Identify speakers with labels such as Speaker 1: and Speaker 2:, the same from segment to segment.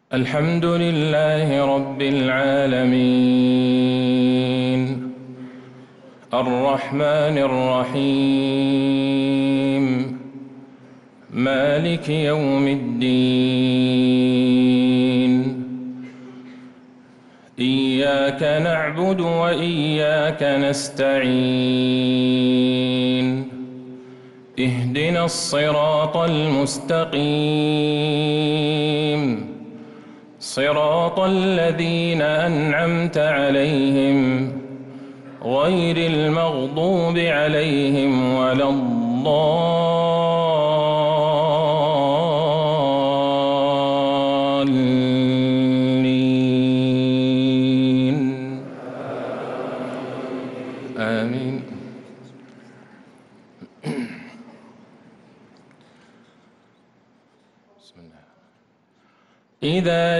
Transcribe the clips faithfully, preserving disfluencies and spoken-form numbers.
Speaker 1: الحمد لله رب العالمين الرحمن الرحيم مالك يوم الدين إياك نعبد وإياك نستعين اهدنا الصراط المستقيم صراط الذين أنعمت عليهم غير المغضوب عليهم ولا الضالين آمين. بسم الله. إذا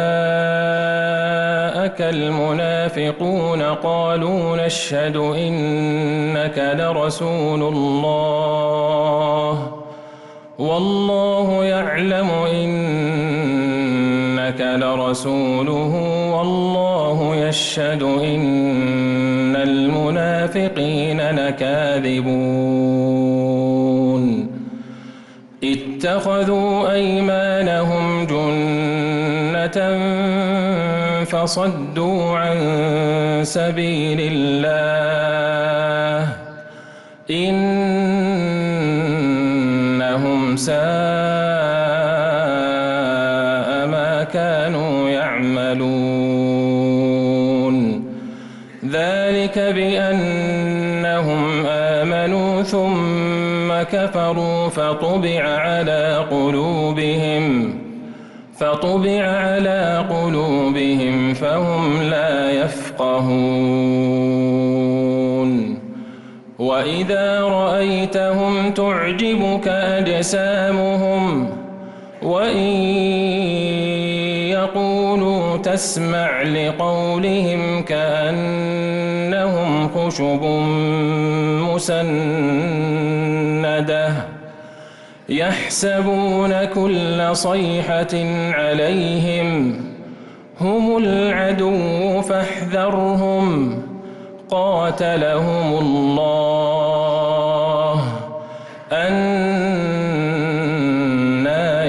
Speaker 1: جاءك المنافقون قالوا نشهد إنك لرسول الله والله يعلم إنك لرسوله والله يشهد إن المنافقين لكاذبون اتخذوا أيمانهم جنة فصدوا عن سبيل الله إنهم ساء ما كانوا يعملون ذلك بأنهم آمنوا ثم كفروا فطبع على قلوبهم فطبع على قلوبهم فهم لا يفقهون وإذا رأيتهم تعجبك أجسامهم وإن يقولوا تسمع لقولهم كأنهم خشب مسندة يحسبون كل صيحة عليهم هم العدو فاحذرهم قاتلهم الله أنى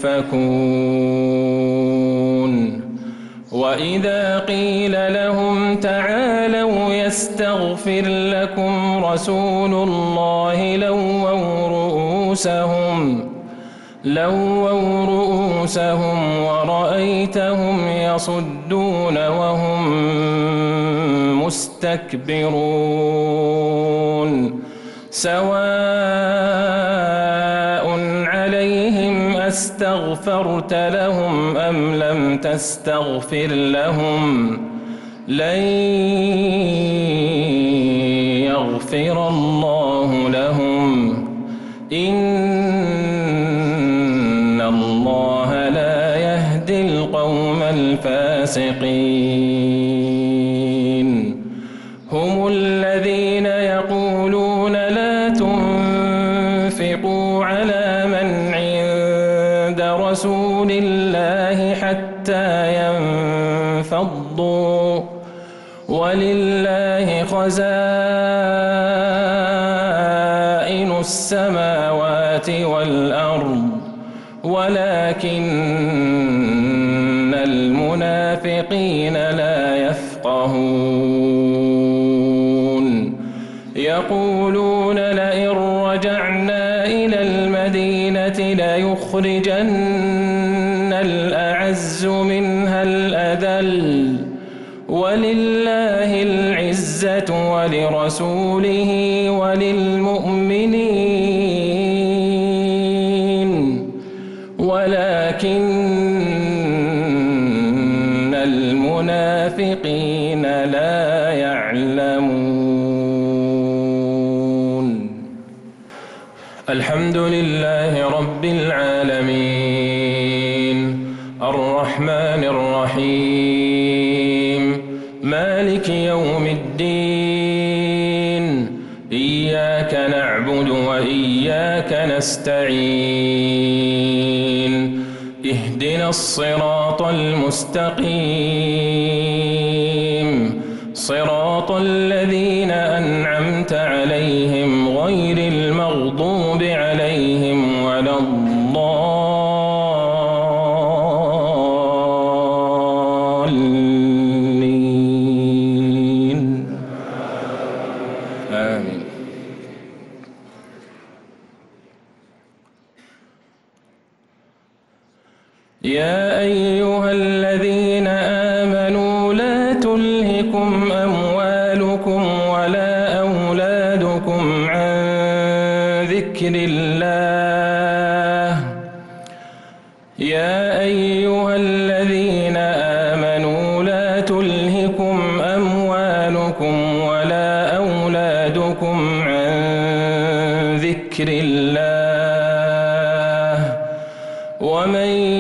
Speaker 1: يؤفكون وإذا قيل لهم تعالوا يستغفر لكم رسول الله لووا رؤوسهم لووا رؤوسهم ورأيتهم يصدون وهم مستكبرون سواء عليهم أستغفرت لهم أم لم تستغفر لهم لن يغفر الله لهم إن الله لا يهدي القوم الفاسقين هم الذين يقولون لا تنفقوا على من عند رسول الله حتى ينفضوا ولله خزائن السماوات والأرض ولكن المنافقين لا يفقهون يقولون لئن رجعنا إلى المدينة ليخرجن الأعز منها الأذل ولله العزة ولرسوله وللمؤمنين ولكن المنافقين لا يعلمون. الحمد لله رب العالمين الرحمن الرحيم مالك يوم الدين إياك نعبد وإياك نستعين اهدنا الصراط المستقيم صراط الذين أنعمت عليهم غير المغضوب عليهم ولا الضالين آمين. يا أيها الذين آمنوا لا تلهكم أموالكم ولا أولادكم عن ذكر الله يا أيها الذين آمنوا لا تلهكم أموالكم ولا أولادكم عن ذكر الله ومن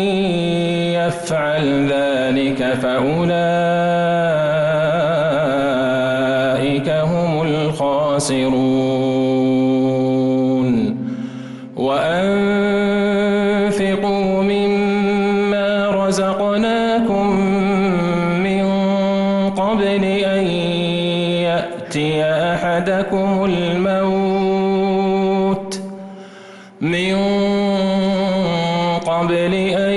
Speaker 1: يفعل ذلك فأولئك هم الخاسرون. وأنفقوا مما رزقناكم من قبل أن يأتي أحدكم الموت من قبل أن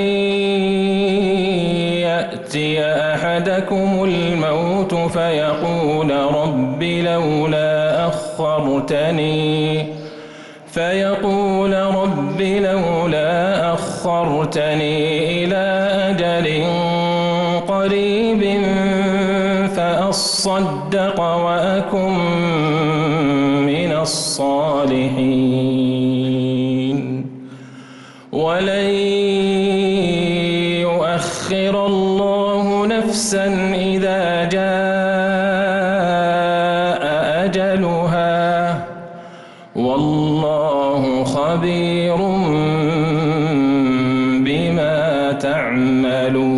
Speaker 1: يأتي أحدكم الموت فيقول رب لولا أخرتني فيقول رب لولا أخرتني إلى أجل قريب فأصدق وأكن من الصالحين ولن يؤخر الله نفسا إذا جاء أجلها والله خبير بما تعملون.